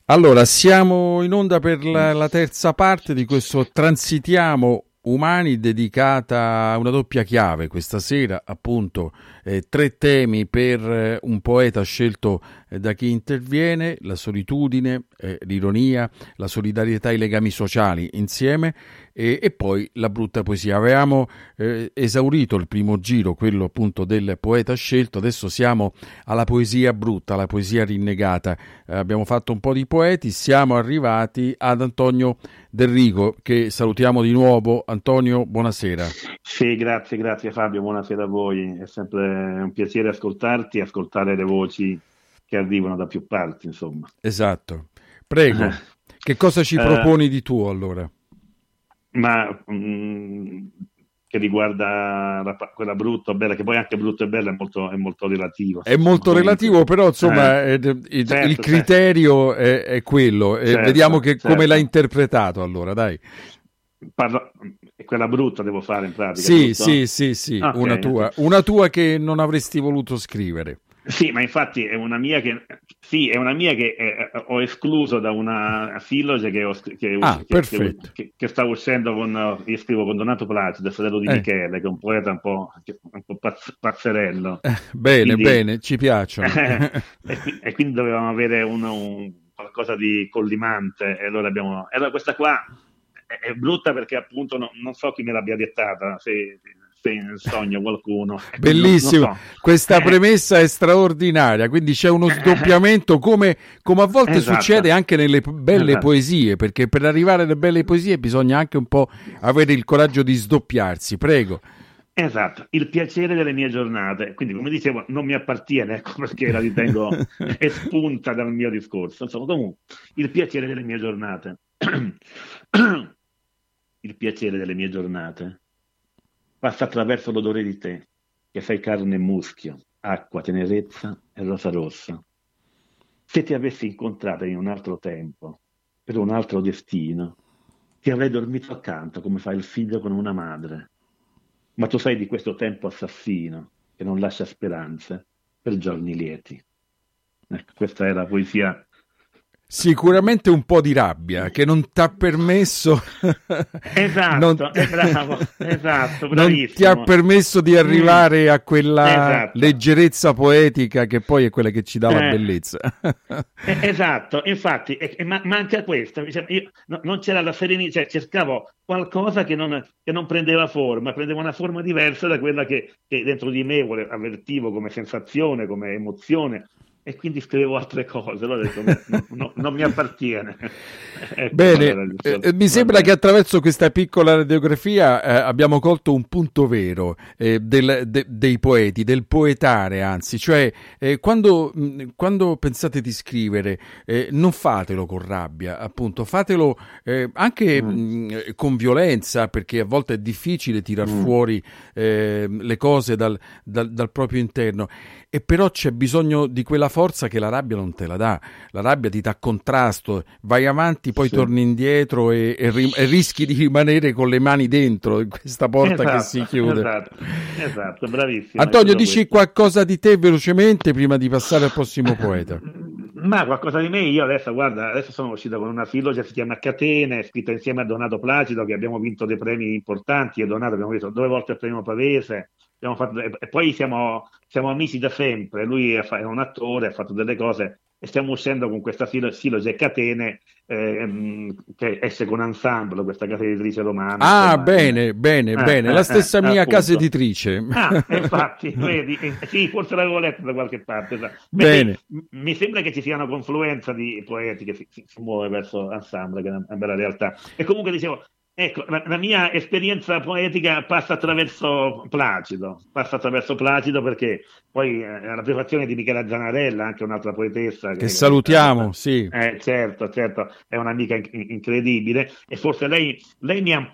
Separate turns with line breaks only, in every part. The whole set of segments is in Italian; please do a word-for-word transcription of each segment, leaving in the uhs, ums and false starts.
Allora, siamo in onda per la, la terza parte di questo Transitiamo Umani, dedicata a una doppia chiave questa sera, appunto eh, tre temi per eh, un poeta scelto eh, da chi interviene: la solitudine, eh, l'ironia, la solidarietà e i legami sociali insieme, e, e poi la brutta poesia. Avevamo eh, esaurito il primo giro, quello appunto del poeta scelto. Adesso siamo alla poesia brutta, alla poesia rinnegata. Eh, abbiamo fatto un po' di poeti, siamo arrivati ad Antonio Del Rico, che salutiamo di nuovo. Antonio, buonasera.
Sì, grazie, grazie Fabio, buonasera a voi. È sempre un piacere ascoltarti e ascoltare le voci che arrivano da più parti, insomma.
Esatto. Prego, che cosa ci
Eh,
proponi di tuo allora?
ma mh, che riguarda la pa- quella brutta o bella, che poi anche brutto e bella è molto, è molto relativo,
È
insomma,
molto
comunque.
relativo, però insomma
Eh,
eh, il, il
certo, certo,
criterio è, è quello, e vediamo
certo,
che, come l'ha
certo.
interpretato allora, dai.
Parlo- è quella brutta devo fare in pratica,
Sì, sì,
giusto?
sì, sì, una
Ok, ok.
tua, una tua che non avresti voluto scrivere.
Sì, ma infatti è una mia che, sì, è una mia che eh, ho escluso da una filloge che, ho scr- che,
Ah,
us- che, che,
perfetto.
che- che sta uscendo con, eh, io scrivo con Donato Placido, fratello di
Eh,
Michele, che è un poeta un po', che- un po' pazz- pazzerello,
eh,
e
bene,
quindi,
bene, ci piacciono.
e, qui- e quindi dovevamo avere un, un- qualcosa di collimante, e allora abbiamo, e allora questa qua è, è brutta perché appunto no- non so chi me l'abbia dettata, se, se in sogno qualcuno, e quindi non, non
Bellissimo,
so.
questa premessa è straordinaria, quindi c'è uno sdoppiamento, come, come a volte succede
Esatto,
anche nelle p- belle
esatto,
poesie, perché per arrivare alle belle poesie bisogna anche un po' avere il coraggio di sdoppiarsi. Prego.
esatto, il piacere delle mie giornate. Quindi, come dicevo, non mi appartiene, ecco perché la ritengo espunta dal mio discorso. Insomma, comunque, il piacere delle mie giornate. Il piacere delle mie giornate passa attraverso l'odore di te, che sei carne e muschio, acqua, tenerezza e rosa rossa. Se ti avessi incontrata in un altro tempo, per un altro destino, ti avrei dormito accanto come fa il figlio con una madre. Ma tu sei di questo tempo assassino che non lascia speranze per giorni lieti. Ecco, questa è la poesia.
Sicuramente un po' di rabbia che non ti ha permesso non,
Esatto, è bravo, esatto,
non ti ha
bravissimo.
permesso di
Mm,
arrivare a quella
esatto.
leggerezza poetica che poi è quella che ci dà la
Eh,
bellezza.
eh, esatto, infatti, e- e ma- manca questo. Diciamo, io- no- non c'era la serenità, cioè cercavo qualcosa che non, che non prendeva forma, prendeva una forma diversa da quella che, che dentro di me vole- avvertivo come sensazione, come emozione, e quindi scrivevo altre cose. Allora ho detto, "No, no, no, non mi appartiene." Ecco qual era
Bene,
il
eh,
discorso.
mi
Va
sembra che
bene.
attraverso questa piccola radiografia eh, abbiamo colto un punto vero eh, del- de- dei poeti, del poetare, anzi, cioè eh, quando, mh, quando pensate di scrivere, eh, non fatelo con rabbia, appunto, fatelo eh, anche
Mm,
mh, con violenza, perché a volte è difficile tirar
mm,
fuori eh, le cose dal, dal- dal proprio interno, e però c'è bisogno di quella forza che la rabbia non te la dà. La rabbia ti dà contrasto, vai avanti, poi
sì.
torni indietro e, e ri- e rischi di rimanere con le mani dentro in questa porta che si
Esatto,
chiude.
esatto, esatto, bravissimo, è
Antonio,
proprio
dici
questo.
qualcosa di te velocemente prima di passare al prossimo poeta.
Ma qualcosa di me, io adesso, guarda, adesso sono uscito con una filologia che si chiama Catene, scritta insieme a Donato Placido, che abbiamo vinto dei premi importanti, e Donato abbiamo vinto due volte il premio Pavese, abbiamo fatto- e e poi siamo, siamo amici da sempre, lui è fa- è un attore, ha fatto delle cose, e stiamo uscendo con questa filo- filologia Catene, ehm, che esce con Ensemble, questa casa editrice romana,
Ah,
insomma, eh,
bene, bene,
eh,
bene, la
eh, eh,
stessa mia casa
appunto.
editrice.
Ah, e infatti, vedi, eh, sì, forse l'avevo letto da qualche parte. esatto. Beh, sì,
Bene.
m- mi sembra che ci sia una confluenza di poeti che si, si- si muove verso Ensemble, che è una, una bella realtà. E comunque dicevo, ecco, la, la mia esperienza poetica passa attraverso Placido, passa attraverso Placido perché poi eh, la prefazione di Michela Zanarella, anche un'altra poetessa,
Che
che, che-
salutiamo, sì.
eh, certo, certo, è un'amica in- incredibile, e forse lei, lei mi ha un po'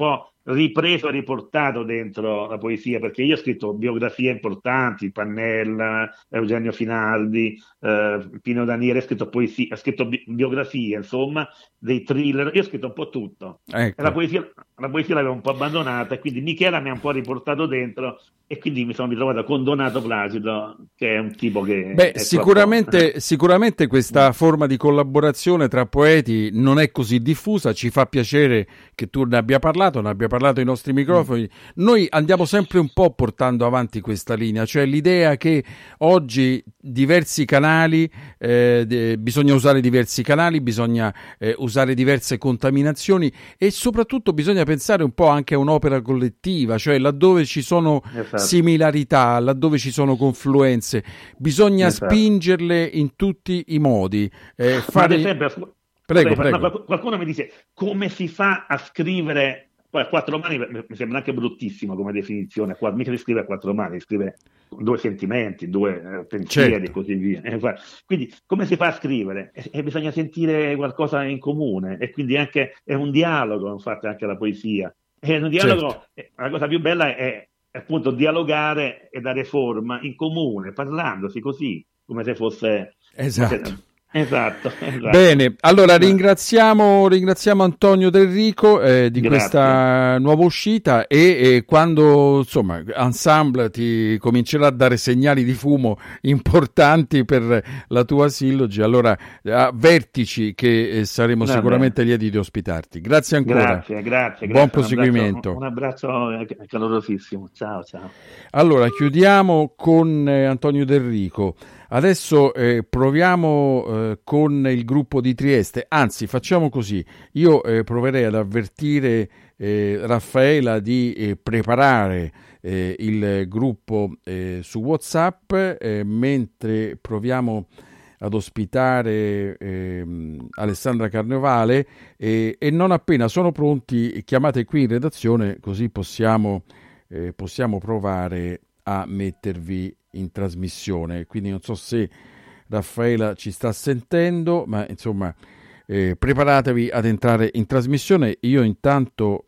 ripreso e riportato dentro la poesia, perché io ho scritto biografie importanti, Pannella, Eugenio Finaldi, eh, Pino Daniele, ho scritto poesie, ho scritto bi- biografie, insomma, dei thriller, io ho scritto un po' tutto. E la
Ecco.
poesia, la poesia l'avevo un po' abbandonata, e quindi Michela mi ha un po' riportato dentro, e quindi mi sono ritrovato con Donato Placido, che è un tipo che
Beh,
è troppo...
sicuramente, sicuramente questa forma di collaborazione tra poeti non è così diffusa, ci fa piacere che tu ne abbia parlato, ne abbia parlato ai nostri
Mm.
microfoni. Noi andiamo sempre un po' portando avanti questa linea, cioè l'idea che oggi diversi canali, eh, de- bisogna usare diversi canali, bisogna eh, usare diverse contaminazioni e soprattutto bisogna pensare un po' anche a un'opera collettiva, cioè laddove ci sono
Esatto,
similarità, laddove ci sono confluenze, bisogna
esatto.
spingerle in tutti i modi. Eh,
Ma ad
fare...
esempio, scu-
Prego,
scusate, no,
prego.
qualc- qualcuno mi dice come si fa a scrivere, poi a quattro mani mi mi sembra anche bruttissimo come definizione, qua- mica si scrive a quattro mani, si scrive due sentimenti, due eh, pensieri e
Certo,
così via. Eh, fa- Quindi come si fa a scrivere? E, e bisogna sentire qualcosa in comune, e quindi anche è un dialogo, infatti, anche la poesia. E un
certo.
dialogo, eh, la cosa più bella è, è appunto dialogare e dare forma in comune, parlandosi così, come se fosse... come
Esatto.
se- Esatto, esatto.
Bene, allora
Eh,
ringraziamo, ringraziamo Antonio Del Rico eh, di
Grazie.
questa nuova uscita e, e quando insomma Ensemble ti comincerà a dare segnali di fumo importanti per la tua sillogi, allora avvertici che eh, saremo
Va bene.
sicuramente lieti di ospitarti. Grazie ancora,
Grazie, grazie,
buon
grazie. Un abbraccio,
proseguimento.
un abbraccio eh, calorosissimo. Ciao, ciao.
Allora, chiudiamo con eh, Antonio Del Rico. Adesso eh, proviamo eh, con il gruppo di Trieste, anzi facciamo così, io eh, proverei ad avvertire eh, Raffaela di eh, preparare eh, il gruppo eh, su WhatsApp eh, mentre proviamo ad ospitare ehm, Alessandra Carnevale e, e non appena sono pronti chiamate qui in redazione così possiamo eh, possiamo provare a mettervi in trasmissione. Quindi non so se Raffaela ci sta sentendo, ma insomma eh, preparatevi ad entrare in trasmissione. Io intanto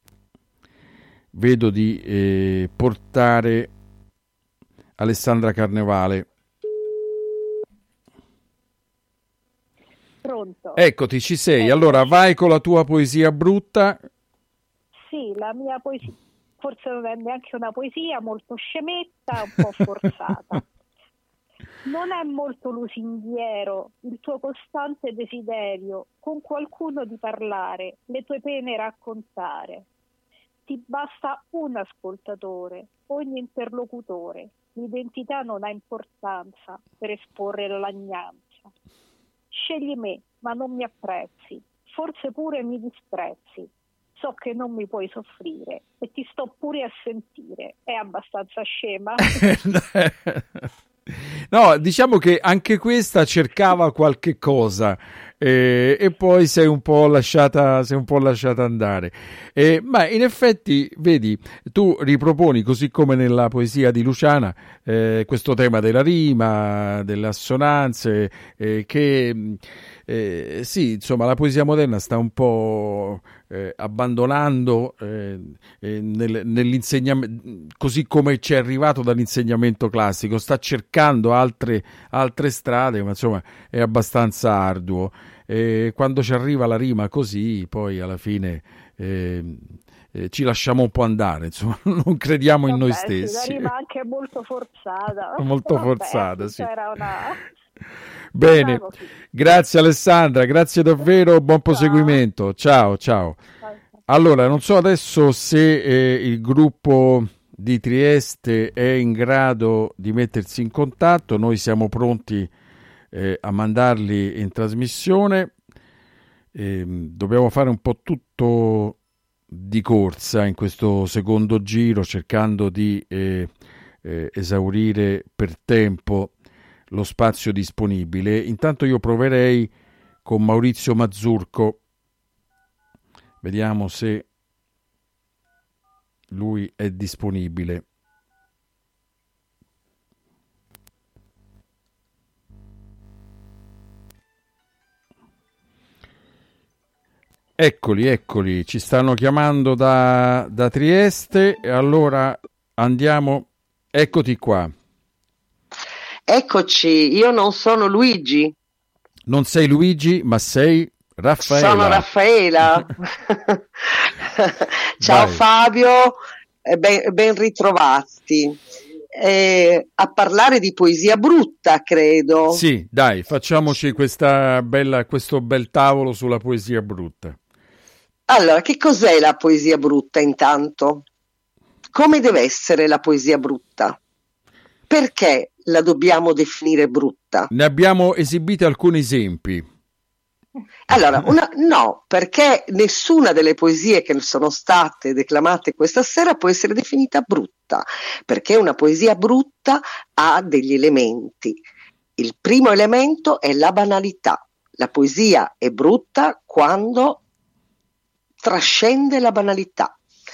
vedo di eh, portare Alessandra Carnevale.
Pronto?
Eccoti, ci sei. Allora
Eccoci.
vai con la tua poesia brutta.
Sì, la mia poesia, forse non è neanche una poesia, molto scemetta, un po' forzata. Non è molto lusinghiero il tuo costante desiderio con qualcuno di parlare, le tue pene raccontare. Ti basta un ascoltatore, ogni interlocutore. L'identità non ha importanza per esporre la lagnanza. Scegli me, ma non mi apprezzi, forse pure mi disprezzi. So che non mi puoi soffrire e ti sto pure a sentire. È abbastanza scema?
No, diciamo che anche questa cercava qualche cosa eh, e poi sei un po' lasciata, sei un po' lasciata andare. Eh, ma in effetti, vedi, tu riproponi, così come nella poesia di Luciana, eh, questo tema della rima, delle assonanze, eh, che eh, sì, insomma, la poesia moderna sta un po' eh, abbandonando eh, eh, nel, nell'insegnamento, così come ci è arrivato dall'insegnamento classico, sta cercando altre, altre strade, ma insomma è abbastanza arduo. E quando ci arriva la rima così, poi alla fine eh, eh, ci lasciamo un po' andare, insomma, non crediamo in noi
Vabbè, sì, la
stessi.
rima anche molto forzata.
Molto
Vabbè,
forzata, sì.
c'era una...
Bene,
Diciamo sì.
grazie Alessandra, grazie davvero, buon
Ciao.
proseguimento. Ciao, ciao.
Ciao, ciao.
Allora, non so adesso se eh, il gruppo di Trieste è in grado di mettersi in contatto, noi siamo pronti eh, a mandarli in trasmissione. Ehm, dobbiamo fare un po' tutto di corsa in questo secondo giro, cercando di eh, eh, esaurire per tempo lo spazio disponibile. Intanto io proverei con Maurizio Mazzurco, vediamo se lui è disponibile. Eccoli, eccoli, ci stanno chiamando da, da Trieste, e allora andiamo, eccoti qua.
Eccoci, io non sono Luigi.
Non sei Luigi, ma sei Raffaela.
Sono Raffaela. Ciao
Vai.
Fabio, e ben, ben ritrovati. Eh, a parlare di poesia brutta, credo.
Sì, dai, facciamoci questa bella, questo bel tavolo sulla poesia brutta.
Allora, che cos'è la poesia brutta intanto? Come deve essere la poesia brutta? Perché la dobbiamo definire brutta?
Ne abbiamo esibiti alcuni esempi.
Allora, una, no, perché nessuna delle poesie che sono state declamate questa sera può essere definita brutta, perché una poesia brutta ha degli elementi. Il primo elemento è la banalità. La poesia è brutta quando trascende la banalità.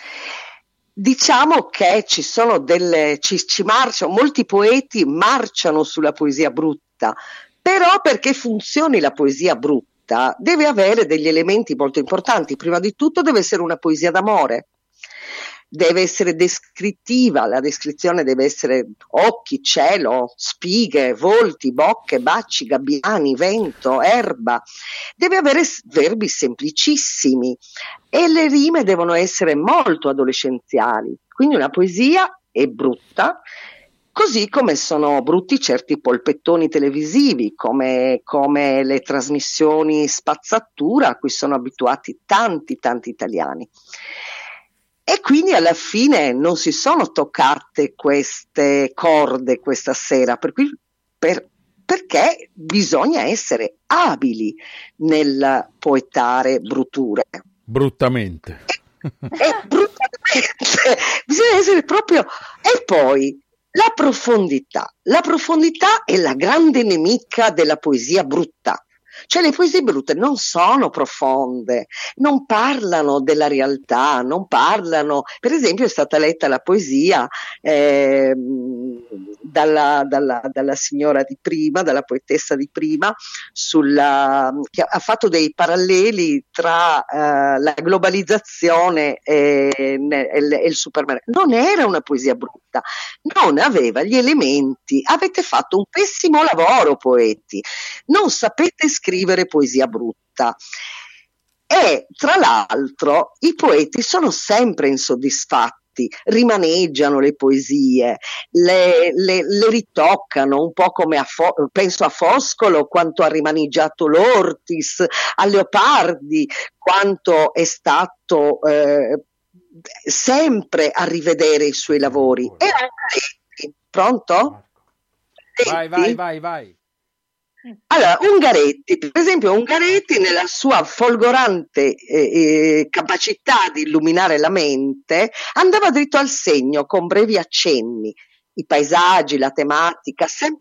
Diciamo che ci sono delle, ci, ci marciano, molti poeti marciano sulla poesia brutta, però perché funzioni la poesia brutta deve avere degli elementi molto importanti. Prima di tutto deve essere una poesia d'amore, deve essere descrittiva, la descrizione deve essere occhi, cielo, spighe, volti, bocche, baci, gabbiani, vento, erba, deve avere verbi semplicissimi e le rime devono essere molto adolescenziali, quindi una poesia è brutta. Così come sono brutti certi polpettoni televisivi, come, come le trasmissioni spazzatura a cui sono abituati tanti, tanti italiani. E quindi alla fine non si sono toccate queste corde questa sera, per cui, per, perché bisogna essere abili nel poetare brutture.
Bruttamente.
E, e bruttamente, bisogna essere proprio... E poi... La profondità. La profondità è la grande nemica della poesia brutta. Cioè le poesie brutte non sono profonde, non parlano della realtà, non parlano... Per esempio è stata letta la poesia eh, dalla, dalla, dalla signora di prima, dalla poetessa di prima, sulla, che ha fatto dei paralleli tra eh, la globalizzazione e, e, e il supermercato. Non era una poesia brutta, non aveva gli elementi. Avete fatto un pessimo lavoro, poeti. Non sapete scrivere poesia brutta. E tra l'altro i poeti sono sempre insoddisfatti, rimaneggiano le poesie, le, le, le ritoccano un po' come a Fo- penso a Foscolo quanto ha rimaneggiato l'Ortis, a Leopardi quanto è stato eh, sempre a rivedere i suoi lavori. E anche pronto?
Vai, vai, vai, vai.
Allora, Ungaretti, per esempio, Ungaretti nella sua folgorante eh, eh, capacità di illuminare la mente andava dritto al segno con brevi accenni, i paesaggi, la tematica, sem-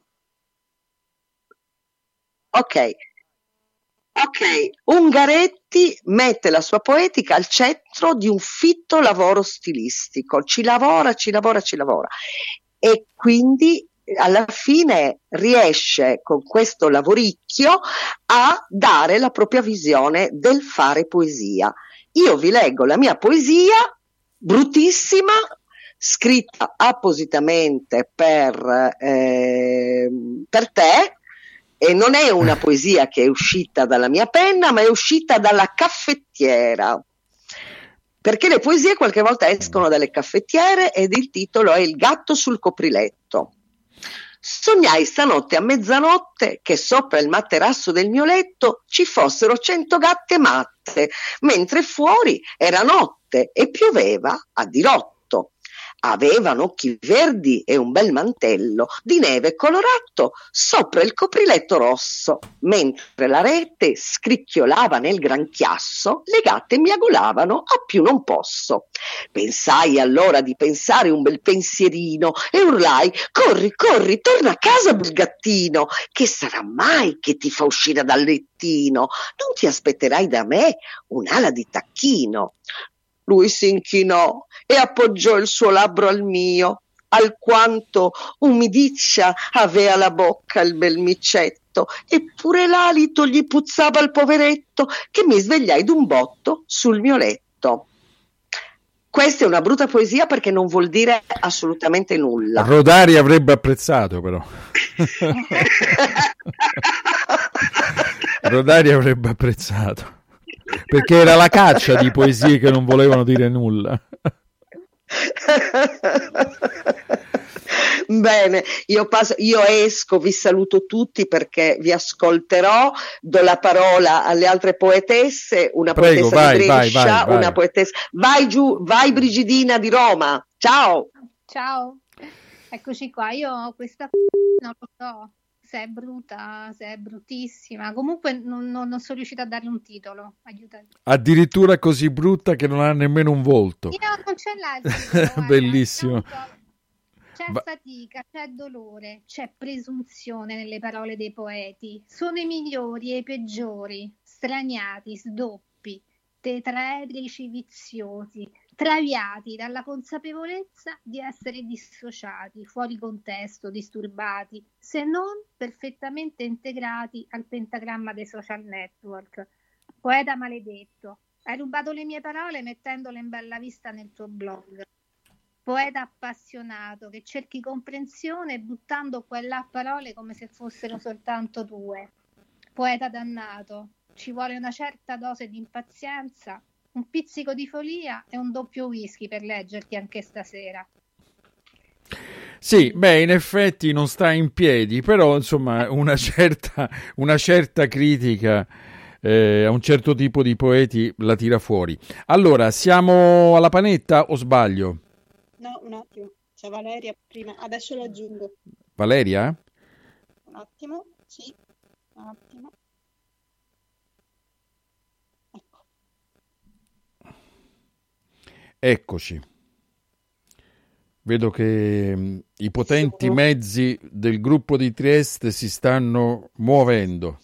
ok, ok, Ungaretti mette la sua poetica al centro di un fitto lavoro stilistico, ci lavora, ci lavora, ci lavora e quindi alla fine riesce con questo lavoricchio a dare la propria visione del fare poesia. Io vi leggo la mia poesia, bruttissima, scritta appositamente per, eh, per te, e non è una poesia che è uscita dalla mia penna, ma è uscita dalla caffettiera. Perché le poesie qualche volta escono dalle caffettiere ed il titolo è Il gatto sul copriletto. Sognai stanotte a mezzanotte che sopra il materasso del mio letto ci fossero cento gatte matte, mentre fuori era notte e pioveva a dirotto. Avevano occhi verdi e un bel mantello di neve colorato sopra il copriletto rosso, mentre la rete scricchiolava nel gran chiasso, le gatte miagolavano a più non posso. Pensai allora di pensare un bel pensierino e urlai: corri, corri, torna a casa, bel gattino, che sarà mai che ti fa uscire dal lettino? Non ti aspetterai da me un'ala di tacchino. Lui si inchinò e appoggiò il suo labbro al mio, alquanto umidiccia avea la bocca il bel micetto. letto, eppure l'alito gli puzzava al poveretto, che mi svegliai d'un botto sul mio letto. Questa è una brutta poesia perché non vuol dire assolutamente nulla.
Rodari avrebbe apprezzato, però. Rodari avrebbe apprezzato, perché era la caccia di poesie che non volevano dire nulla.
Bene, io, passo, io esco, vi saluto tutti perché vi ascolterò, do la parola alle altre poetesse, una
Prego,
poetessa
vai,
di Brescia,
vai, vai, vai.
una poetessa... Vai giù, vai Brigidina di Roma, ciao!
Ciao, eccoci qua, io ho questa... non lo so se è brutta, se è bruttissima, comunque non, non, non sono riuscita a darle un titolo, aiutate.
Addirittura così brutta che non ha nemmeno un volto.
Io non ce l'ha il titolo, guarda,
Bellissimo.
non so. C'è
Va-
fatica, c'è dolore, c'è presunzione nelle parole dei poeti. Sono i migliori e i peggiori, straniati, sdoppi, tetraedrici viziosi, traviati dalla consapevolezza di essere dissociati, fuori contesto, disturbati, se non perfettamente integrati al pentagramma dei social network. Poeta maledetto, hai rubato le mie parole mettendole in bella vista nel tuo blog. Poeta appassionato che cerchi comprensione buttando qua e là parole come se fossero soltanto tue. Poeta dannato, ci vuole una certa dose di impazienza, un pizzico di follia e un doppio whisky per leggerti anche stasera.
Sì, beh, in effetti non sta in piedi, però insomma una certa, una certa critica eh, a un certo tipo di poeti la tira fuori. Allora, siamo alla panetta o sbaglio?
No, un attimo, c'è Valeria prima, adesso lo aggiungo.
Valeria?
Un attimo, sì, un attimo. Ecco.
Eccoci. Vedo che mh, i potenti
Sono-
mezzi del gruppo di Trieste si stanno muovendo.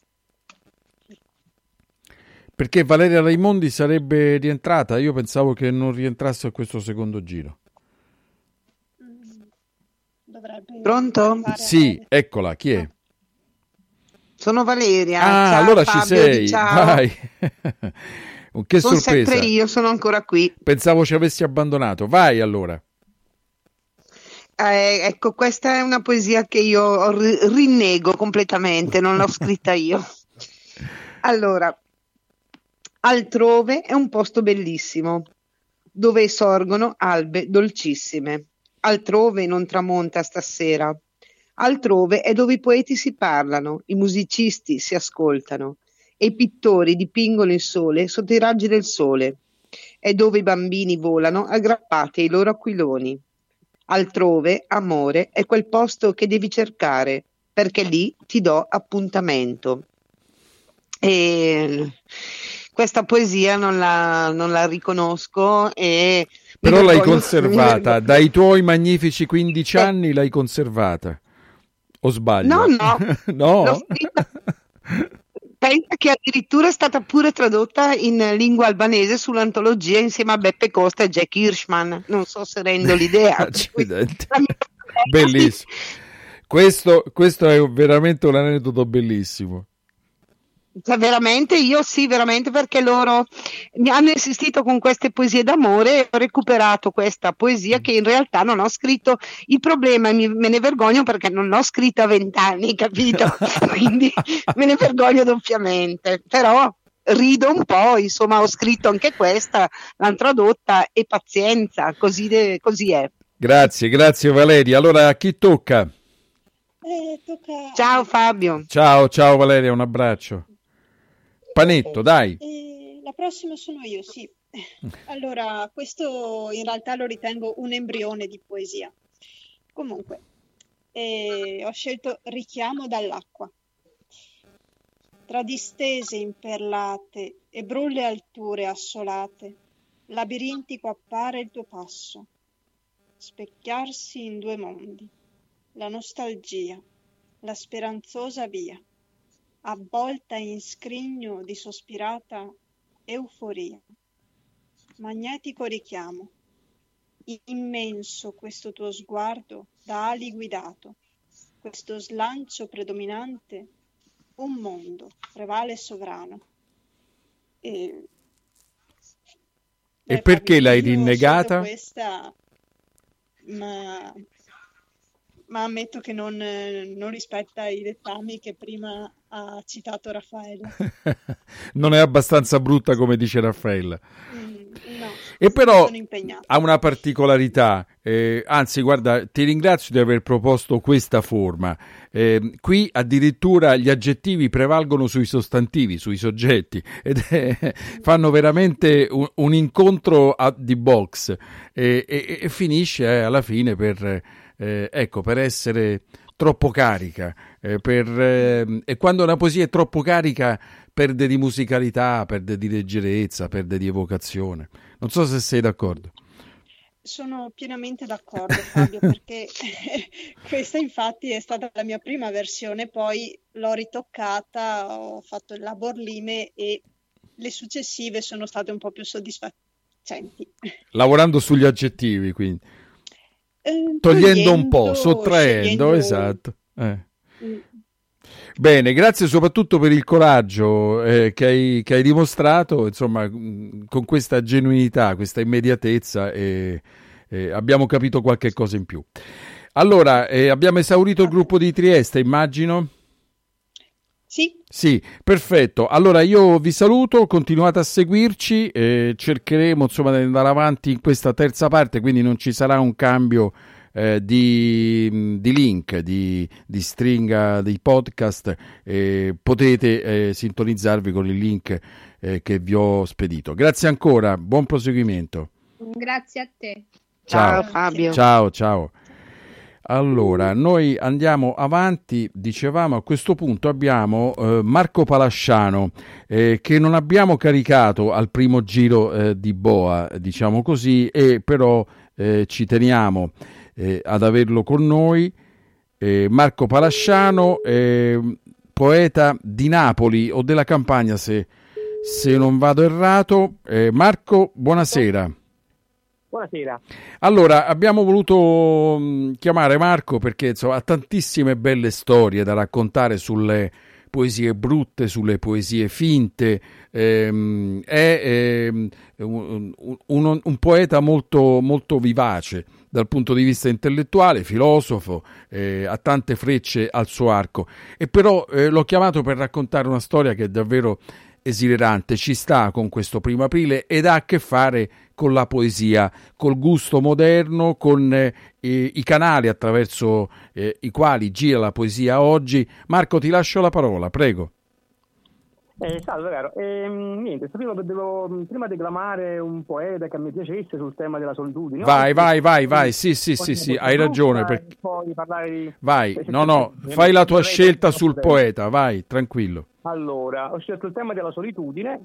Perché Valeria Raimondi sarebbe rientrata? Io pensavo che non rientrasse a questo secondo giro.
Mm, Dovrebbe
Pronto?
fare
Sì,
a-
eccola, chi è?
Sono Valeria.
Ah,
Ciao,
allora
Fabio,
ci sei.
ciao.
Vai. Che
Sono
sorpresa.
sempre io, sono ancora qui.
Pensavo ci avessi abbandonato. Vai allora.
Eh, ecco, questa è una poesia che io ri- rinnego completamente, non l'ho scritta io. Allora, altrove è un posto bellissimo, dove sorgono albe dolcissime. Altrove non tramonta stasera. Altrove è dove i poeti si parlano, i musicisti si ascoltano e i pittori dipingono il sole sotto i raggi del sole. È dove i bambini volano aggrappati ai loro aquiloni. Altrove, amore, è quel posto che devi cercare, perché lì ti do appuntamento. E questa poesia non la, non la riconosco e mi
Però l'hai
vergogno-
conservata.
mi vergogno.
Dai tuoi magnifici quindici
Eh.
anni l'hai conservata. O sbaglio?
No, no.
No?
L'ho scritta- Pensa che addirittura è stata pure tradotta in lingua albanese sull'antologia insieme a Beppe Costa e Jack Hirschman. Non so se rendo l'idea.
Accidenti.
La mia-
Bellissimo. Questo, questo è veramente un aneddoto bellissimo.
Cioè, veramente, io sì, veramente, perché loro mi hanno insistito con queste poesie d'amore e ho recuperato questa poesia che in realtà non ho scritto. Il problema, mi- me ne vergogno perché non l'ho scritta a vent'anni, capito? Quindi me ne vergogno doppiamente, però rido un po', insomma, ho scritto anche questa, l'hanno tradotta e pazienza, così, de- così è.
Grazie, grazie Valeria. Allora a chi tocca?
Eh, tocca
Ciao Fabio.
Ciao, ciao Valeria, un abbraccio. Panetto, dai.
Eh, la prossima sono io, sì. Allora, questo in realtà lo ritengo un embrione di poesia. Comunque, eh, ho scelto Richiamo dall'acqua. Tra distese imperlate e brulle alture assolate, labirintico appare il tuo passo, specchiarsi in due mondi, la nostalgia, la speranzosa via, avvolta in scrigno di sospirata euforia. Magnetico richiamo, immenso questo tuo sguardo da ali guidato, questo slancio predominante un mondo, revale e sovrano. E,
E
beh,
perché
Fabio,
l'hai
io ho scelto
rinnegata?
questa, ma, ma ammetto che non, eh, non rispetta i dettami che prima ha citato Raffaella.
Non è abbastanza brutta come dice Raffaella.
Mm, no,
E però
sono impegnata.
ha una particolarità, eh, anzi guarda, ti ringrazio di aver proposto questa forma. Eh, qui addirittura gli aggettivi prevalgono sui sostantivi, sui soggetti, ed è, fanno veramente un, un incontro a, di box e, e, e finisce eh, alla fine per, eh, ecco, per essere troppo carica. Eh, per, eh, e quando una poesia è troppo carica perde di musicalità, perde di leggerezza, perde di evocazione. Non so se sei d'accordo.
Sono pienamente d'accordo, Fabio, perché questa infatti è stata la mia prima versione, poi l'ho ritoccata, ho fatto il laborlime e le successive sono state un po' più soddisfacenti.
Lavorando sugli aggettivi, quindi.
Eh,
Togliendo un po',
togliendo,
sottraendo,
scegliendo-
esatto. Eh.
Mm,
Bene, grazie soprattutto per il coraggio eh, che, hai, che hai dimostrato, insomma, mh, con questa genuinità, questa immediatezza, e, e abbiamo capito qualche cosa in più. Allora, eh, abbiamo esaurito il gruppo di Trieste, immagino?
Sì,
Sì, perfetto. Allora io vi saluto, continuate a seguirci, eh, cercheremo insomma di andare avanti in questa terza parte, quindi non ci sarà un cambio eh, di, di link, di, di stringa dei podcast, eh, potete eh, sintonizzarvi con il link eh, che vi ho spedito. Grazie ancora, buon proseguimento.
Grazie a te.
Ciao.
Ciao Fabio.
Ciao, ciao. Allora, noi andiamo avanti, dicevamo a questo punto abbiamo eh, Marco Palasciano eh, che non abbiamo caricato al primo giro eh, di Boa, diciamo così, e però eh, ci teniamo eh, ad averlo con noi. Eh, Marco Palasciano, eh, poeta di Napoli o della Campania se, se non vado errato. Eh, Marco, buonasera.
Buonasera.
Allora, abbiamo voluto mh, chiamare Marco perché insomma, ha tantissime belle storie da raccontare sulle poesie brutte, sulle poesie finte. Ehm, è ehm, un, un, un poeta molto, molto vivace dal punto di vista intellettuale, filosofo, eh, ha tante frecce al suo arco. E però eh, l'ho chiamato per raccontare una storia che è davvero esilerante, ci sta con questo primo aprile ed ha a che fare con la poesia, col gusto moderno, con eh, i canali attraverso eh, i quali gira la poesia oggi. Marco, ti lascio la parola, prego.
Eh, salve, caro. Ehm, niente, sapevo che devo prima declamare un poeta che mi piacesse sul tema della solitudine.
Vai,
no?
vai, vai, vai, sì, sì, sì, sì, hai ragione. Per...
Poi parlare di...
Vai,
se- se-
no, no,
se-
fai la tua
vorrei-
scelta sul poeta, vai, tranquillo.
Allora, ho scelto il tema della solitudine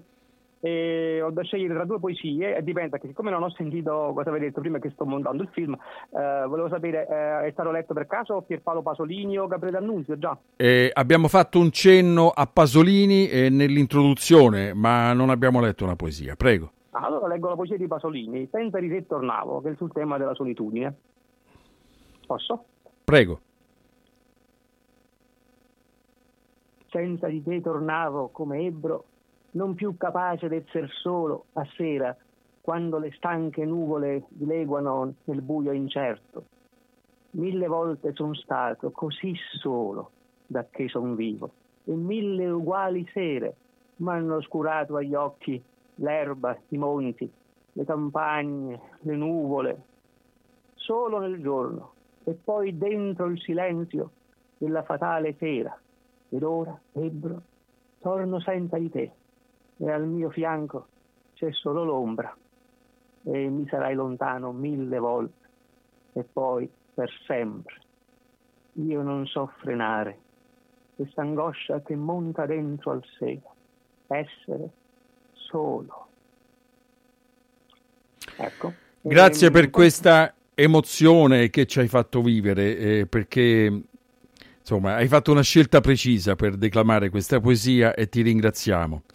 e ho da scegliere tra due poesie e dipende, che siccome non ho sentito cosa avete detto prima che sto montando il film, eh, volevo sapere, eh, è stato letto per caso Pierpaolo Pasolini o Gabriele D'Annunzio già?
Eh, abbiamo fatto un cenno a Pasolini eh, nell'introduzione, ma non abbiamo letto una poesia, prego.
Ah, allora leggo la poesia di Pasolini, Senza di te tornavo, che è sul tema della solitudine. Posso?
Prego.
Senza di te tornavo come ebbro, non più capace d'esser solo a sera, quando le stanche nuvole dileguano nel buio incerto. Mille volte son stato così solo da che son vivo, e mille uguali sere m'hanno oscurato agli occhi l'erba, i monti, le campagne, le nuvole, solo nel giorno, e poi dentro il silenzio della fatale sera. Ed ora, ebbro, torno senza di te, e al mio fianco c'è solo l'ombra, e mi sarai lontano mille volte, e poi per sempre. Io non so frenare questa angoscia che monta dentro al seno, essere solo. Ecco.
Grazie
Ehm,
per questa emozione che ci hai fatto vivere, eh, perché insomma hai fatto una scelta precisa per declamare questa poesia e ti ringraziamo.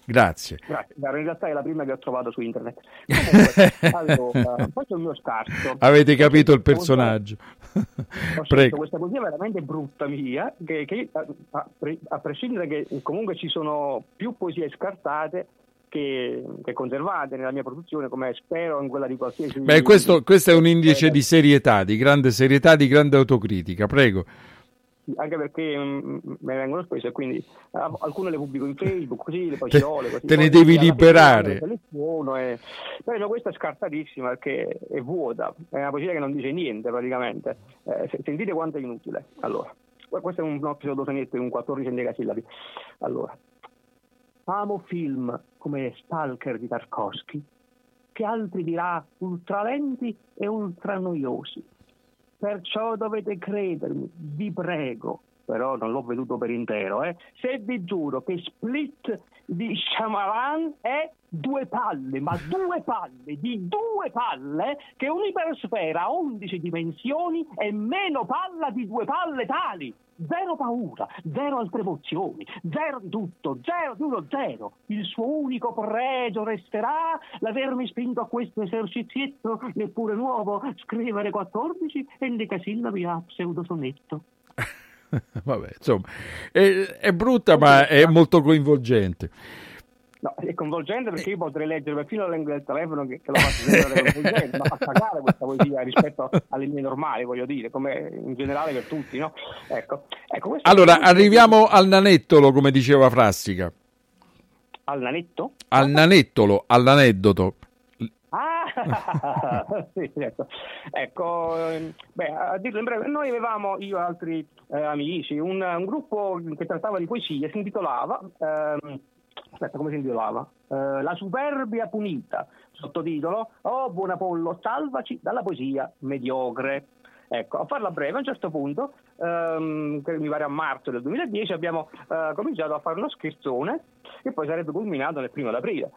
Grazie.
Grazie. In realtà è la prima che ho trovato su internet. Comunque, allora, poi c'è il mio scarso.
Avete capito il personaggio.
Ho
Prego.
questa poesia veramente brutta mia, che, che a, a, a prescindere che comunque ci sono più poesie scartate che, che conservate nella mia produzione, come spero in quella di qualsiasi...
Beh, questo, questo è un indice di serietà, di grande serietà, di grande autocritica. Prego.
Anche perché mh, me ne vengono spese, quindi uh, alcune le pubblico in Facebook, così, le poi ci ho, le così,
te ne
poi,
devi liberare.
E... Però no, questa è scartatissima perché è vuota, è una poesia che non dice niente praticamente. Eh, sentite quanto è inutile. Allora, questo è un, un pseudosonetto in un quattordici endecasillabi. Allora, amo film come Stalker di Tarkovsky, che altri dirà ultralenti e ultranoiosi. Perciò dovete credermi, vi prego, però non l'ho veduto per intero, eh, se vi giuro che Split di Shyamalan è due palle, ma due palle, di due palle, che un'ipersfera a undici dimensioni è meno palla di due palle tali. Zero paura, zero altre emozioni, zero di tutto, zero di uno zero. Il suo unico pregio resterà l'avermi spinto a questo esercizietto neppure nuovo, scrivere quattordici endecasillabi a pseudosonetto.
Vabbè, insomma, è, è brutta ma è molto coinvolgente.
No, è coinvolgente perché io potrei leggere perfino la lingua del telefono che, che lo faccio sembrare coinvolgente, ma fa cagare questa poesia rispetto alle mie normali, voglio dire, come in generale per tutti, no? Ecco, ecco
allora arriviamo al nanettolo, come diceva Frassica.
Al nanetto?
Al nanettolo, all'aneddoto.
Ah, sì, certo. Ecco, beh, a dirlo in breve, noi avevamo, io e altri eh, amici, un, un gruppo che trattava di poesie, si intitolava... Ehm, Aspetta, come si intitolava? Uh, La superbia punita, sottotitolo: Oh buon Apollo, salvaci dalla poesia mediocre. Ecco, a farla breve, a un certo punto, um, che mi pare a marzo del duemiladieci, abbiamo uh, cominciato a fare uno scherzone che poi sarebbe culminato nel primo d'aprile.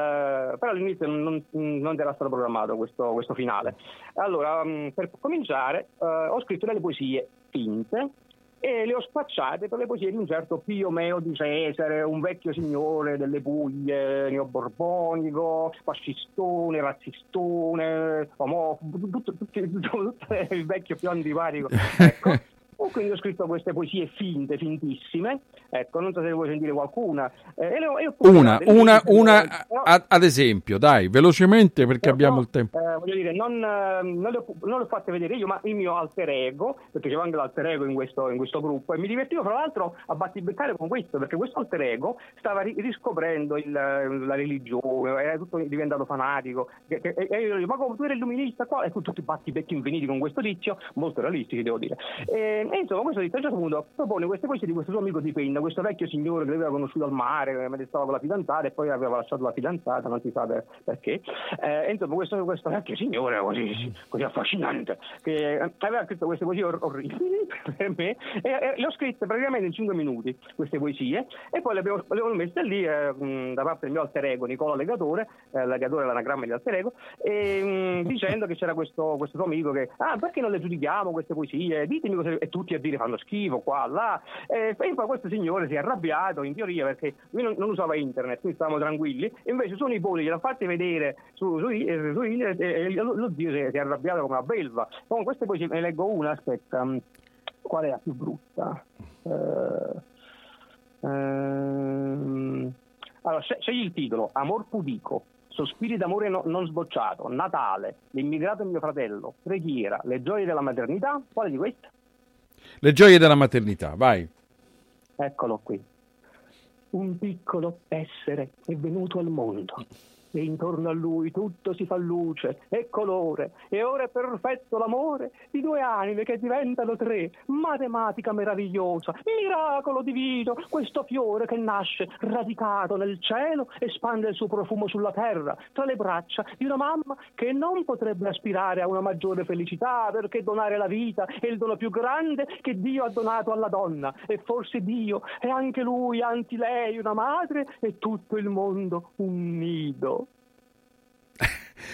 Uh, però all'inizio non, non era stato programmato questo, questo finale. Allora, um, per cominciare, uh, ho scritto delle poesie finte e le ho spacciate per le poesie di un certo Pio Meo di Cesare, un vecchio signore delle Puglie, neoborbonico, fascistone, razzistone, omofobo, tutto, tutto, tutto, tutto il vecchio più antipatico. Ecco. E quindi ho scritto queste poesie finte, fintissime. Ecco, non so se ne vuoi sentire qualcuna. Eh, e le ho, e ho
una, una,
lì,
una
eh, però,
ad, ad esempio, dai, velocemente perché
però,
abbiamo il tempo.
Eh, voglio dire, non, non, le ho, non le ho fatte vedere io, ma il mio alter ego, perché c'era anche l'alter ego in questo, in questo gruppo, e mi divertivo fra l'altro a battibeccare con questo, perché questo alter ego stava ri- riscoprendo il, la religione, era tutto diventato fanatico, e, e, e io dico, ma come tu eri illuminista qua? E tutti i battibecchi infiniti con questo tizio, molto realistici devo dire. E, E insomma, questo dice, a un certo punto propone queste poesie di questo suo amico di penna, questo vecchio signore che aveva conosciuto al mare, che stava con la fidanzata e poi aveva lasciato la fidanzata, non si sa per, perché. Eh, e insomma, questo, questo vecchio signore così, così affascinante, che aveva scritto queste poesie or- orribili per me, e, e le ho scritte praticamente in cinque minuti, queste poesie, e poi le abbiamo, le abbiamo messe lì eh, mh, da parte del mio alter ego, Nicola Legatore, eh, Legatore è l'anagramma di alter ego, e, mh, dicendo che c'era questo, questo suo amico che, ah, perché non le giudichiamo queste poesie? Ditemi cosa... E tutti a dire fanno schifo qua, là, e poi questo signore si è arrabbiato in teoria perché lui non, non usava internet, quindi stavamo tranquilli, e invece suo nipote gliel'ha fatte vedere su, su, su internet e lo, lo zio si è, si è arrabbiato come una belva. Con queste poi ne leggo una, aspetta, qual è la più brutta? Uh, um, allora, scegli il titolo: Amor pudico, sospiri d'amore no, non sbocciato, Natale, l'immigrato è mio fratello, preghiera, le gioie della maternità. Quale di queste?
Le gioie della maternità, vai.
Eccolo qui. Un piccolo essere è venuto al mondo e intorno a lui tutto si fa luce e colore, e ora è perfetto l'amore di due anime che diventano tre, matematica meravigliosa, miracolo divino, questo fiore che nasce radicato nel cielo espande il suo profumo sulla terra, tra le braccia di una mamma che non potrebbe aspirare a una maggiore felicità, perché donare la vita è il dono più grande che Dio ha donato alla donna, e forse Dio è anche lui, anzi lei una madre e tutto il mondo un nido.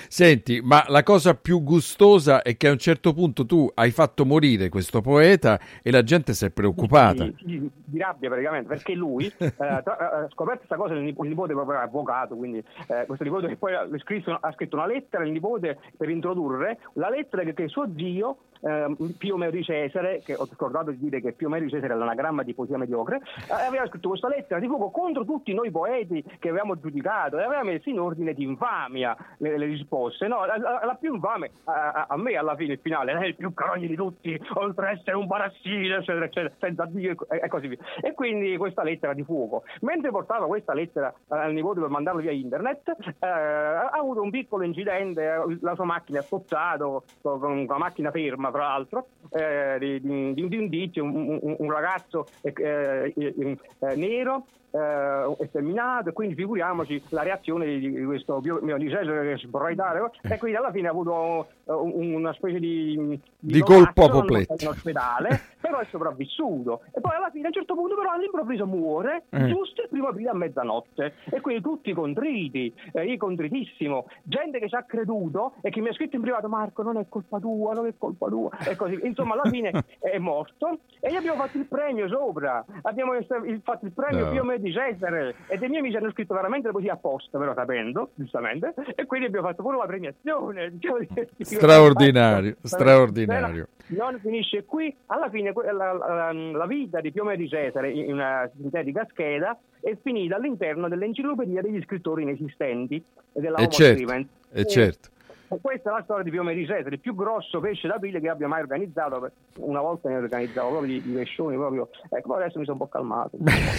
Senti, ma la cosa più gustosa è che a un certo punto tu hai fatto morire questo poeta e la gente si è preoccupata.
Di, di, di rabbia praticamente, perché lui eh, ha scoperto questa cosa, il nipote, il nipote proprio era avvocato, quindi eh, questo nipote che poi ha scritto, ha scritto una lettera al nipote per introdurre la lettera che, che suo zio eh, Pio Meo di Cesare, che ho scordato di dire che Pio Meo di Cesare è l'anagramma di poesia mediocre, eh, aveva scritto questa lettera di fuoco contro tutti noi poeti che avevamo giudicato e aveva messo in ordine di infamia le, le risposte. No, la, la, la più infame a, a me alla fine, il finale, è il più carogno di tutti, oltre a essere un parassita, eccetera, eccetera, senza Dio e, e così via. E quindi questa lettera di fuoco, mentre portava questa lettera al nipote per mandarlo via internet, eh, ha avuto un piccolo incidente, la sua macchina è spozzato con una macchina ferma, tra l'altro, eh, di, di, di un tizio, un, un, un ragazzo eh, eh, eh, nero, eh, esterminato, e quindi figuriamoci la reazione di, di questo Pio Meo di Cesare che si vorrei dare, e quindi alla fine ha avuto uh, una specie di, di,
di colpo apoplettico
in ospedale, però è sopravvissuto, e poi alla fine a un certo punto però all'improvviso muore eh. giusto il primo aprile a mezzanotte, e quindi tutti contriti, eh, io contritissimo, gente che ci ha creduto e che mi ha scritto in privato: Marco, non è colpa tua, non è colpa tua, e così insomma alla fine è morto e gli abbiamo fatto il premio sopra, abbiamo fatto il premio no. Pio Meo di Cesare, e dei miei amici hanno scritto veramente le poesie apposta, però sapendo, giustamente, e quindi abbiamo fatto pure la premiazione.
Straordinario, straordinario.
Non finisce qui, alla fine la, la, la vita di Pio Meo di Cesare in una sintetica scheda è finita all'interno dell'enciclopedia degli scrittori inesistenti e della Homo Scrivens.
E certo.
E questa è la storia di Pio Meo di Cesare, il più grosso pesce d'aprile che abbia mai organizzato. Una volta ne organizzavo proprio di, di pescioni, proprio. Ecco, adesso mi sono un po' calmato.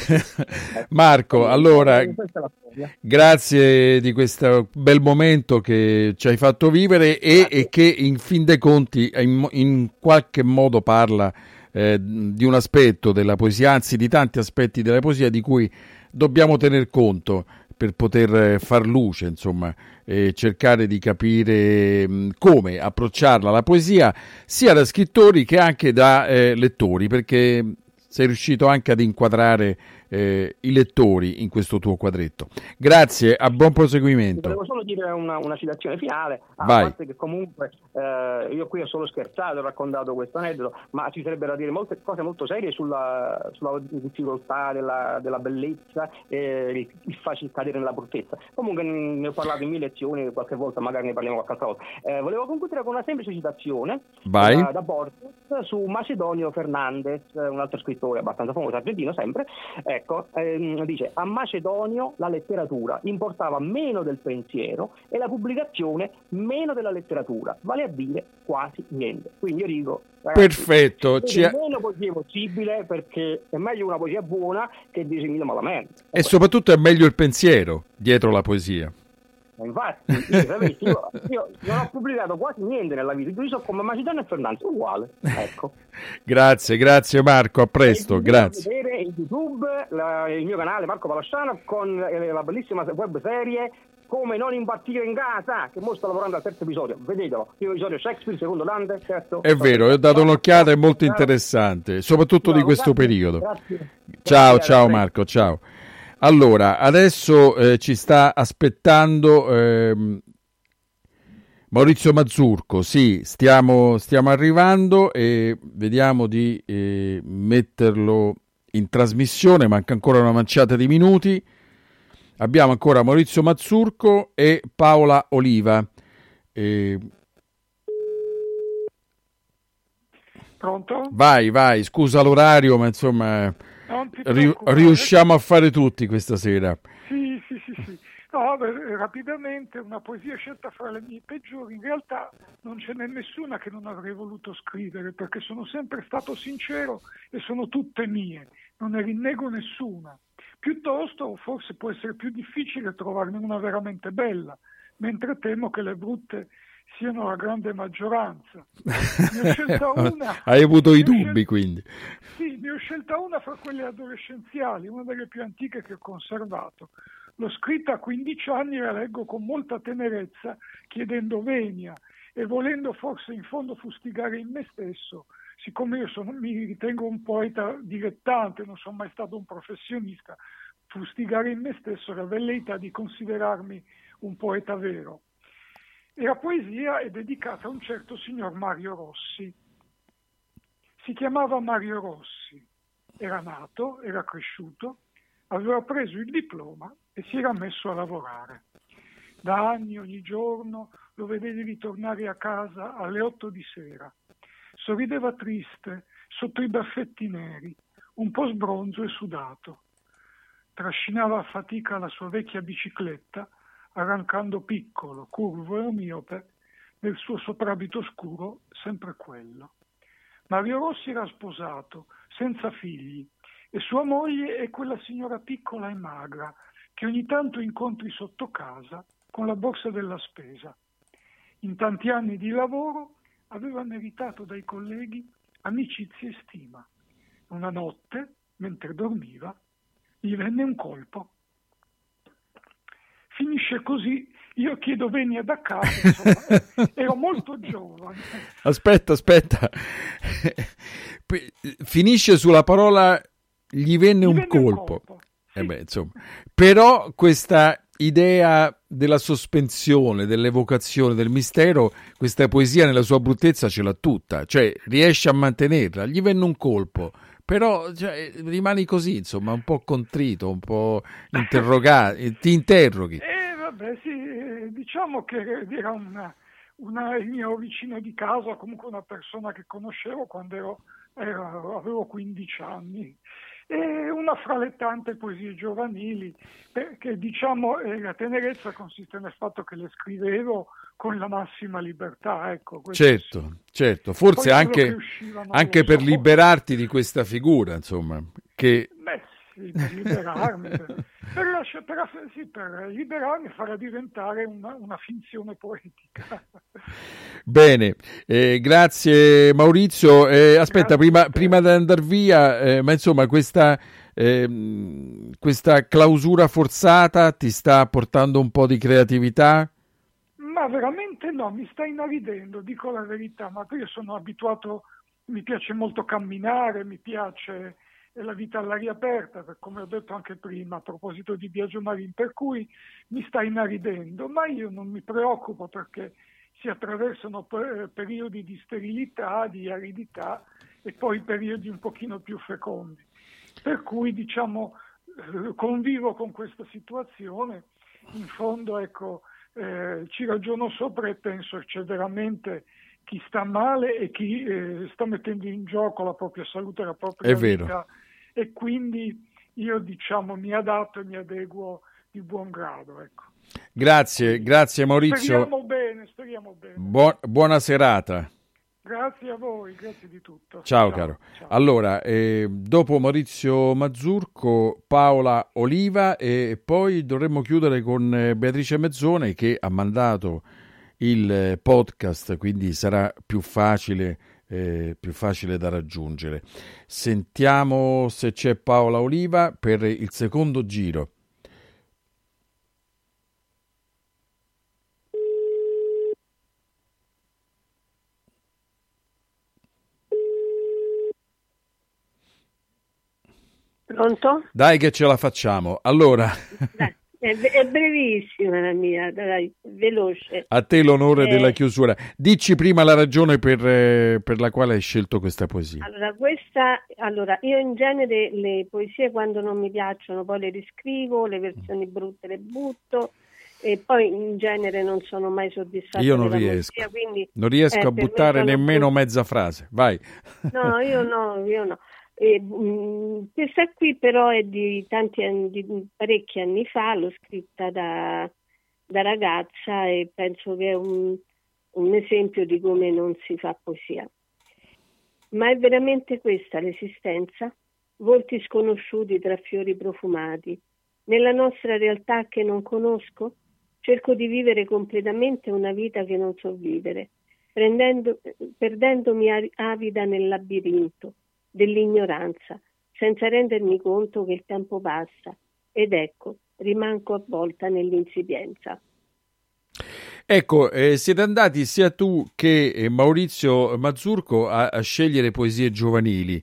Marco, allora, grazie di questo bel momento che ci hai fatto vivere e, e che in fin dei conti in, in qualche modo parla eh, di un aspetto della poesia, anzi di tanti aspetti della poesia di cui dobbiamo tener conto per poter far luce, insomma, e cercare di capire mh, come approcciarla la poesia sia da scrittori che anche da eh, lettori, perché sei riuscito anche ad inquadrare eh, i lettori in questo tuo quadretto. Grazie, a buon proseguimento.
Volevo solo dire una, una citazione finale, a
Vai.
parte che comunque eh, io qui ho solo scherzato, ho raccontato questo aneddoto, ma ci sarebbero da dire molte cose molto serie sulla, sulla difficoltà della, della bellezza e il facile cadere nella bruttezza. Comunque ne ho parlato in mille lezioni, qualche volta magari ne parliamo qualche altra volta. Eh, volevo concludere con una semplice citazione
Vai.
da, da Borges su Macedonio Fernandez, un altro scrittore abbastanza famoso, argentino sempre. Ecco, ehm, dice: a Macedonio la letteratura importava meno del pensiero e la pubblicazione meno della letteratura, vale a dire quasi niente. Quindi io dico, ragazzi,
perfetto, ci
è meno poesia possibile, perché è meglio una poesia buona che dieci mila malamente.
E soprattutto è meglio il pensiero dietro la poesia.
Infatti, io, io, io non ho pubblicato quasi niente nella vita, io sono come Macedonio e Fernandez, uguale. Ecco.
Grazie, grazie Marco, a presto, grazie.
Vedere in YouTube la, il mio canale Marco Palasciano con eh, la bellissima web serie Come non impazzire in casa, che mo sto lavorando al terzo episodio, vedetelo, primo episodio Shakespeare, secondo Dante, certo.
È vero, ho dato un'occhiata, è molto interessante, soprattutto di questo periodo.
Grazie.
Ciao, ciao Marco, ciao. Allora, adesso eh, ci sta aspettando eh, Maurizio Mazzurco, sì, stiamo, stiamo arrivando e vediamo di eh, metterlo in trasmissione, manca ancora una manciata di minuti. Abbiamo ancora Maurizio Mazzurco e Paola Oliva. Eh...
Pronto?
Vai, vai, scusa l'orario, ma insomma... Ri- riusciamo a fare tutti questa sera.
Sì, sì, sì, sì. No, beh, rapidamente, una poesia scelta fra le mie peggiori. In realtà non ce n'è nessuna che non avrei voluto scrivere, perché sono sempre stato sincero e sono tutte mie, non ne rinnego nessuna. Piuttosto, forse può essere più difficile trovarne una veramente bella, mentre temo che le brutte siano la grande maggioranza. Ne ho scelta una.
Hai avuto i dubbi,
scelta,
quindi?
Sì, ne ho scelta una fra quelle adolescenziali, una delle più antiche che ho conservato. L'ho scritta a quindici anni e la leggo con molta tenerezza, chiedendo venia e volendo forse in fondo fustigare in me stesso. Siccome io sono, mi ritengo un poeta dilettante, non sono mai stato un professionista, fustigare in me stesso la velleità di considerarmi un poeta vero. E la poesia è dedicata a un certo signor Mario Rossi. Si chiamava Mario Rossi, era nato, era cresciuto, aveva preso il diploma e si era messo a lavorare. Da anni, ogni giorno, lo vedevi ritornare a casa alle otto di sera. Sorrideva triste, sotto i baffetti neri, un po' sbronzo e sudato. Trascinava a fatica la sua vecchia bicicletta, arrancando piccolo, curvo e miope, nel suo soprabito scuro, sempre quello. Mario Rossi era sposato, senza figli, e sua moglie è quella signora piccola e magra, che ogni tanto incontri sotto casa con la borsa della spesa. In tanti anni di lavoro aveva meritato dai colleghi amicizia e stima. Una notte, mentre dormiva, gli venne un colpo. Finisce così, io chiedo venia da casa, insomma, ero molto giovane.
Aspetta, aspetta, finisce sulla parola gli venne, gli un, venne colpo. un colpo. Sì. Eh beh, insomma. Però questa idea della sospensione, dell'evocazione, del mistero, questa poesia nella sua bruttezza ce l'ha tutta, cioè riesce a mantenerla, gli venne un colpo. Però cioè, rimani così, insomma, un po' contrito, un po' interrogato, ti interroghi.
Eh, vabbè, sì, diciamo che era una, una, il mio vicino di casa, comunque una persona che conoscevo quando ero, ero, avevo quindici anni. E una fra le tante poesie giovanili, perché diciamo eh, la tenerezza consiste nel fatto che le scrivevo con la massima libertà, ecco.
Certo,
sì.
certo, forse Poi anche, anche per so. liberarti di questa figura, insomma, che...
Beh sì, per liberarmi, per, per, lascia, per, sì, per liberarmi e farla diventare una, una finzione poetica.
Bene, eh, grazie Maurizio. Eh, aspetta, grazie prima, prima di andare via, eh, ma insomma questa, eh, questa clausura forzata ti sta portando un po' di creatività?
Ma veramente no, mi sta inaridendo, dico la verità, ma io sono abituato, mi piace molto camminare, mi piace la vita all'aria aperta, come ho detto anche prima a proposito di Biagio Marin, per cui mi sta inaridendo, ma io non mi preoccupo perché si attraversano per, periodi di sterilità, di aridità e poi periodi un pochino più fecondi. Per cui diciamo convivo con questa situazione, in fondo ecco eh, ci ragiono sopra e penso c'è veramente chi sta male e chi eh, sta mettendo in gioco la propria salute e la propria
È
vita
vero.
E quindi io diciamo mi adatto e mi adeguo di buon grado, ecco.
Grazie, quindi, grazie Maurizio.
Speriamo bene, speriamo bene.
Buon, buona serata.
Grazie a voi, grazie di tutto.
Ciao,
ciao
caro.
Ciao.
Allora, eh, dopo Maurizio Mazurco, Paola Oliva e poi dovremmo chiudere con Beatrice Mezzone che ha mandato il podcast, quindi sarà più facile Eh, più facile da raggiungere. Sentiamo se c'è Paola Oliva per il secondo giro.
Pronto?
Dai che ce la facciamo. Allora
Dai. È brevissima la mia, dai, veloce.
A te l'onore
eh,
della chiusura. Dici prima la ragione per, eh, per la quale hai scelto questa poesia.
Allora, questa, allora, io in genere le poesie quando non mi piacciono poi le riscrivo, le versioni brutte le butto e poi in genere non sono mai soddisfatta.
Io non
della
riesco,
poesia, quindi,
non riesco
eh,
a buttare nemmeno
poesie.
mezza frase. Vai.
No, io no, io no. E, mh, questa qui però è di tanti anni, di parecchi anni fa, l'ho scritta da, da ragazza e penso che è un, un esempio di come non si fa poesia. Ma è veramente questa l'esistenza? Volti sconosciuti tra fiori profumati. Nella nostra realtà che non conosco, cerco di vivere completamente una vita che non so vivere, prendendo, perdendomi avida nel labirinto dell'ignoranza, senza rendermi conto che il tempo passa ed ecco, rimango avvolta nell'insipienza.
Ecco, eh, siete andati sia tu che eh, Maurizio Mazurco a, a scegliere poesie giovanili,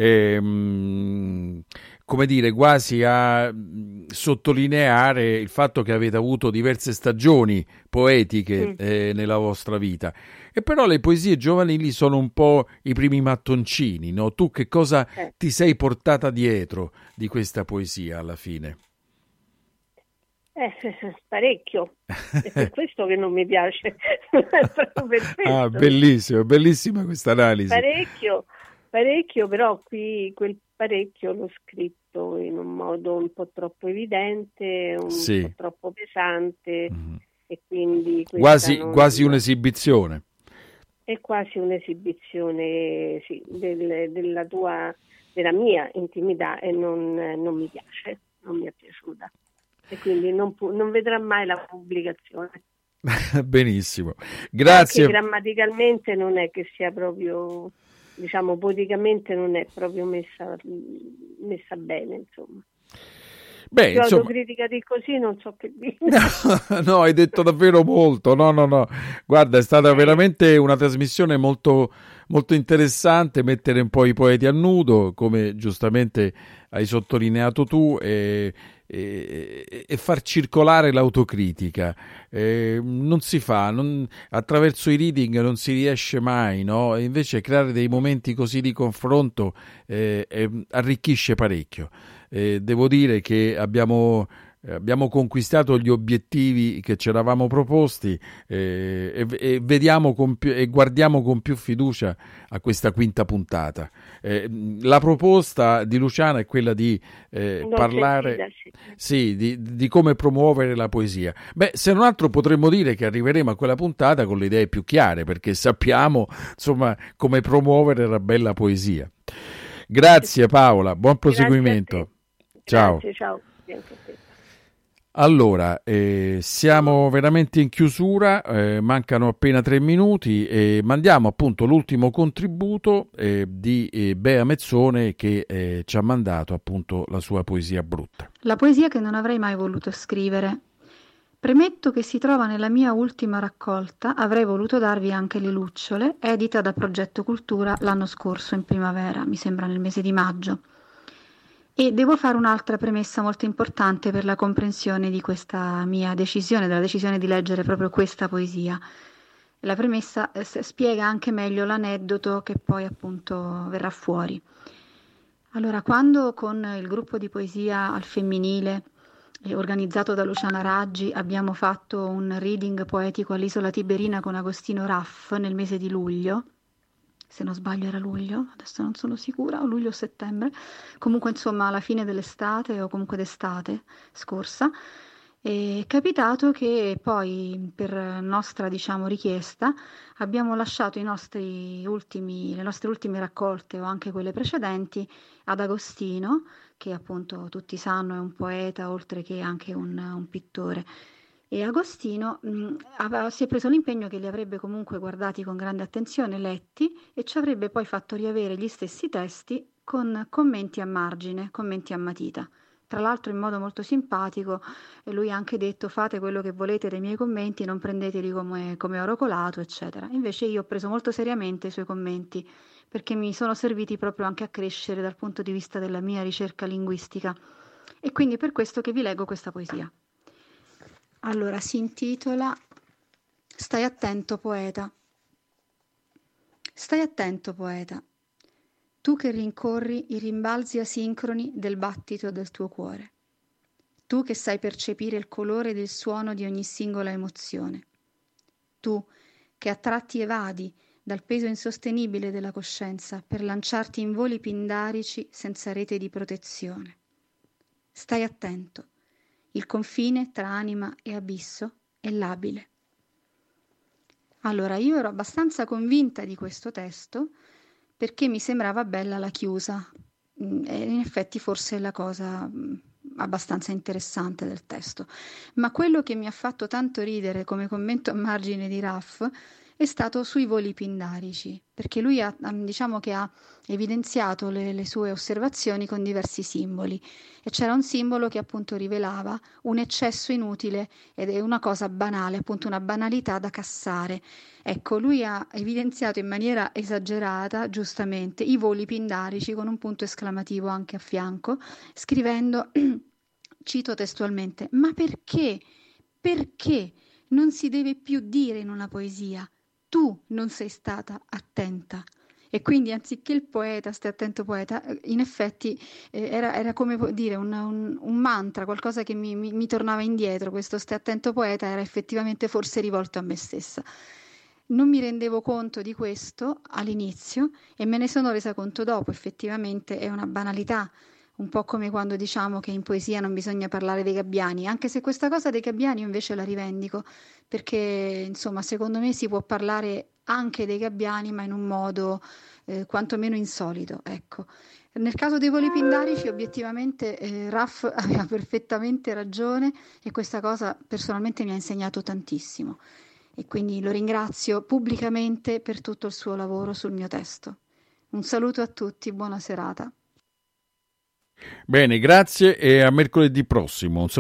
ehm, come dire, quasi a mh, sottolineare il fatto che avete avuto diverse stagioni poetiche
Mm.
eh, nella vostra vita. E però le poesie giovanili sono un po' i primi mattoncini, no? Tu che cosa
Eh.
ti sei portata dietro di questa poesia alla fine?
Eh, parecchio, è per questo che non mi piace, è proprio per
Ah,
questo.
bellissimo, bellissima questa analisi.
Parecchio, parecchio, però qui quel parecchio l'ho scritto in un modo un po' troppo evidente, un
Sì.
po' troppo pesante,
Mhm.
e quindi questa
Quasi,
non-
quasi un'esibizione.
è quasi un'esibizione, sì, del- della tua, della mia intimità, e non, non mi piace, non mi è piaciuta. E quindi non, pu- non vedrà mai la pubblicazione.
Benissimo,
Anche
grazie.
grammaticalmente non è che sia proprio, diciamo, poeticamente non è proprio messa, messa bene, insomma.
Beh,
Più
insomma,
autocritica di così non so che dire.
no, no, hai detto davvero molto. No, no, no. Guarda, è stata veramente una trasmissione molto, molto interessante, mettere un po' i poeti a nudo, come giustamente hai sottolineato tu, e, e- e far circolare l'autocritica. Eh, non si fa, non- attraverso i reading non si riesce mai, no? E invece creare dei momenti così di confronto eh, eh, arricchisce parecchio. Eh, devo dire che abbiamo, eh, abbiamo conquistato gli obiettivi che ci eravamo proposti, eh, e, e vediamo con più, e guardiamo con più fiducia a questa quinta puntata. Eh, la proposta di Luciana è quella di eh,
L'ho
parlare
sentita, sì.
sì, di, di come promuovere la poesia. Beh, se non altro potremmo dire che arriveremo a quella puntata con le idee più chiare, perché sappiamo, insomma, come promuovere la bella poesia. Grazie Paola, buon proseguimento.
Grazie a te.
Ciao.
Grazie, ciao. Anche a te.
Allora, eh, siamo veramente in chiusura, eh, mancano appena tre minuti e mandiamo appunto l'ultimo contributo eh, di eh, Bea Mezzone, che eh, ci ha mandato appunto la sua poesia brutta.
La poesia che non avrei mai voluto scrivere. Premetto che si trova nella mia ultima raccolta, avrei voluto darvi anche le lucciole, edita da Progetto Cultura l'anno scorso in primavera, mi sembra nel mese di maggio. E devo fare un'altra premessa molto importante per la comprensione di questa mia decisione, della decisione di leggere proprio questa poesia. La premessa eh, s- spiega anche meglio l'aneddoto che poi appunto verrà fuori. Allora, quando con il gruppo di poesia al femminile, eh, organizzato da Luciana Raggi, abbiamo fatto un reading poetico all'Isola Tiberina con Agostino Raff nel mese di luglio, se non sbaglio era luglio, adesso non sono sicura, o luglio o settembre, comunque insomma alla fine dell'estate o comunque d'estate scorsa, è capitato che poi per nostra diciamo richiesta abbiamo lasciato i nostri ultimi, le nostre ultime raccolte o anche quelle precedenti ad Agostino, che appunto tutti sanno è un poeta oltre che anche un, un pittore. E Agostino mh, aveva- si è preso l'impegno che li avrebbe comunque guardati con grande attenzione, letti, e ci avrebbe poi fatto riavere gli stessi testi con commenti a margine, commenti a matita. Tra l'altro in modo molto simpatico, e lui ha anche detto: fate quello che volete dei miei commenti, non prendeteli come, come oro colato, eccetera. Invece io ho preso molto seriamente i suoi commenti, perché mi sono serviti proprio anche a crescere dal punto di vista della mia ricerca linguistica. E quindi è per questo che vi leggo questa poesia. Allora, si intitola Stai attento, poeta. Stai attento, poeta, tu che rincorri i rimbalzi asincroni del battito del tuo cuore, tu che sai percepire il colore del suono di ogni singola emozione, tu che a tratti evadi dal peso insostenibile della coscienza per lanciarti in voli pindarici senza rete di protezione. Stai attento. Il confine tra anima e abisso è labile. Allora, io ero abbastanza convinta di questo testo perché mi sembrava bella la chiusa. Mm, E in effetti forse è la cosa mm, abbastanza interessante del testo. Ma quello che mi ha fatto tanto ridere come commento a margine di Raff è è stato sui voli pindarici, perché lui ha, diciamo che ha evidenziato le, le sue osservazioni con diversi simboli, e c'era un simbolo che appunto rivelava un eccesso inutile ed è una cosa banale, appunto una banalità da cassare. Ecco, lui ha evidenziato in maniera esagerata, giustamente, i voli pindarici con un punto esclamativo anche a fianco, scrivendo, cito testualmente, ma perché? Perché non si deve più dire in una poesia? Tu non sei stata attenta. E quindi anziché il poeta, stai attento poeta, in effetti eh, era, era come dire un, un, un mantra, qualcosa che mi, mi, mi tornava indietro. Questo stai attento poeta era effettivamente forse rivolto a me stessa. Non mi rendevo conto di questo all'inizio e me ne sono resa conto dopo. Effettivamente è una banalità, un po' come quando diciamo che in poesia non bisogna parlare dei gabbiani, anche se questa cosa dei gabbiani io invece la rivendico, perché insomma secondo me si può parlare anche dei gabbiani, ma in un modo eh, quantomeno insolito, ecco. Nel caso dei voli pindarici obiettivamente eh, Raff aveva perfettamente ragione e questa cosa personalmente mi ha insegnato tantissimo e quindi lo ringrazio pubblicamente per tutto il suo lavoro sul mio testo. Un saluto a tutti, buona serata.
Bene, grazie e a mercoledì prossimo.